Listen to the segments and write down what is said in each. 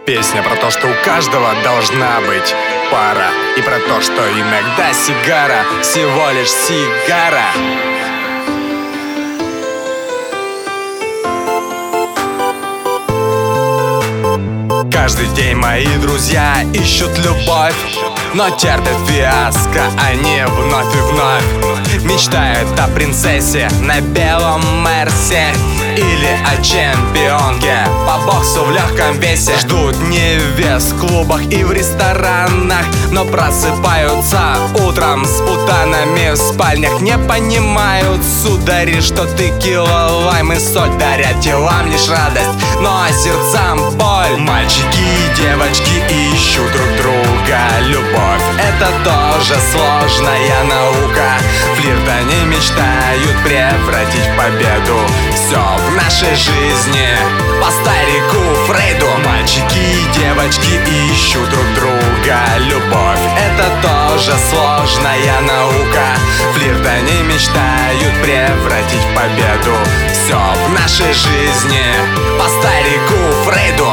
Песня про то, что у каждого должна быть пара, и про то, что иногда сигара всего лишь сигара. Каждый день мои друзья ищут любовь, но терпят фиаско они вновь и вновь. Мечтают о принцессе на белом Мерсе или о чемпионке по боксу в легком весе. Ждут невест в клубах и в ресторанах, но просыпаются утром с путанами в спальнях. Не понимают, судари, что текила, лайм и соль дарят телам лишь радость, но сердцам боль. Мальчики и девочки ищут друг друга. Любовь — это тоже сложная наука. Флирт они мечтают превратить в победу. Все в нашей жизни по старику Фрейду. Мальчики и девочки ищут друг друга. Любовь — это тоже сложная наука. Флирт они мечтают превратить в победу. Все в нашей жизни по старику Фрейду.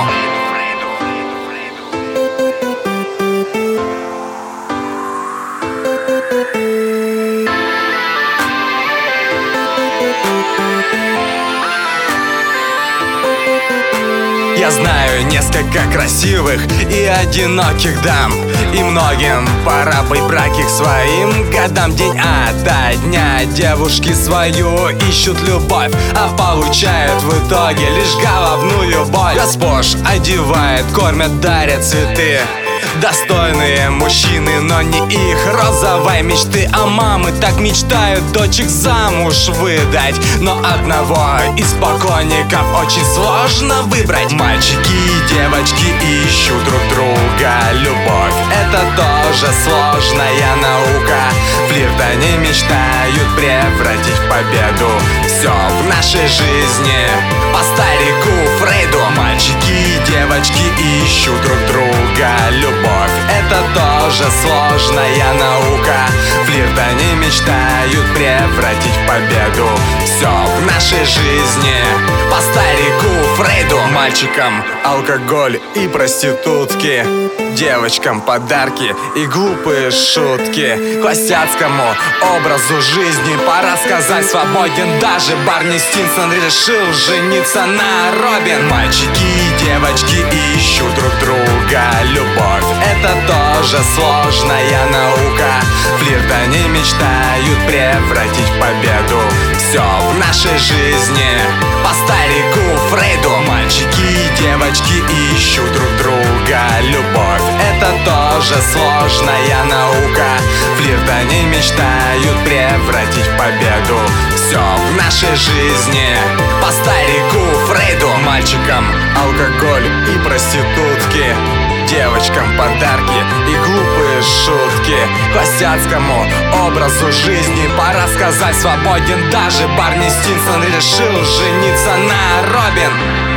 Я знаю несколько красивых и одиноких дам, и многим пора быть браки к своим годам. День ото дня девушки свою ищут любовь, а получают в итоге лишь головную боль. Госпож одевает, кормят, дарят цветы. Достойные мужчины, но не их розовой мечты. А мамы так мечтают дочек замуж выдать, но одного из поклонников очень сложно выбрать. Мальчики и девочки ищут друг друга. Любовь — это тоже сложная наука. Флирт они мечтают превратить в победу. Все в нашей жизни по старику Фрейду. Мальчики и девочки ищут друг друга. Любовь — это тоже сложная наука. Флирт они мечтают превратить в победу. Все в нашей жизни по старику Фрейду. Мальчикам алкоголь и проститутки, девочкам подарки и глупые шутки. Холостяцкому образу жизни пора сказать свободен. Даже Барни Стинсон решил жениться на Робин. Мальчики и девочки ищут друг друга. Любовь — это тоже сложная наука. Флирт они мечтают превратить в победу. Все в нашей жизни по старику Фрейду. Мальчики и девочки ищут друг друга. Любовь — это тоже сложная наука. Флирт они мечтают превратить в победу. Все в нашей жизни по старику Фрейду. Мальчикам алкоголь и проститутки, девочкам подарки и глупые шутки. Холостяцкому образу жизни пора сказать свободен. Даже Барни Стинсон решил жениться на Робин.